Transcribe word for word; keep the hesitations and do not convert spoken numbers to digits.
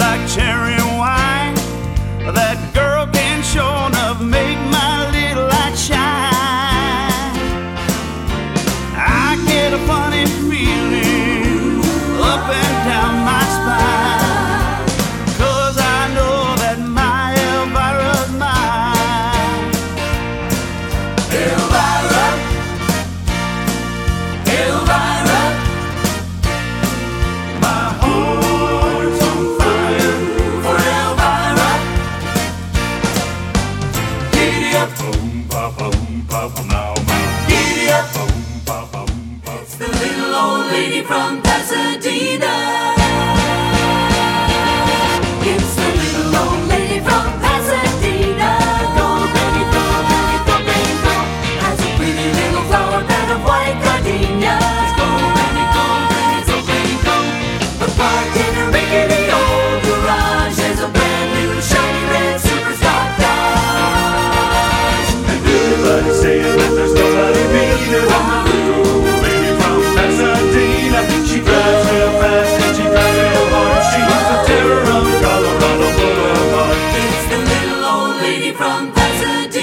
like cherry wine. That girl can sure enough make my little light shine. I get a funny feeling up and down my spine, 'cause I know that my Elvira's mine. Elvira, Elvira, my heart's on fire for Elvira. Giddy up, boom, pa, boom, pa, boom, now, now. Giddy up, boom, pa, boom, pa. It's the little old lady from Pasadena. It's the little old lady from Pasadena. Go, baby, go, baby, go, baby, go. Has a pretty little flower bed of white gardenias. Go, baby, go, baby, go, baby, go. But parked in a rickety old garage, there's a brand new shiny red superstar Dodge. And everybody's saying that there's nobody beating on the little old lady from Pasadena. She drives real fast and she drives real hard. She's the terror of Colorado Boulevard. It's the little old lady from Pasadena.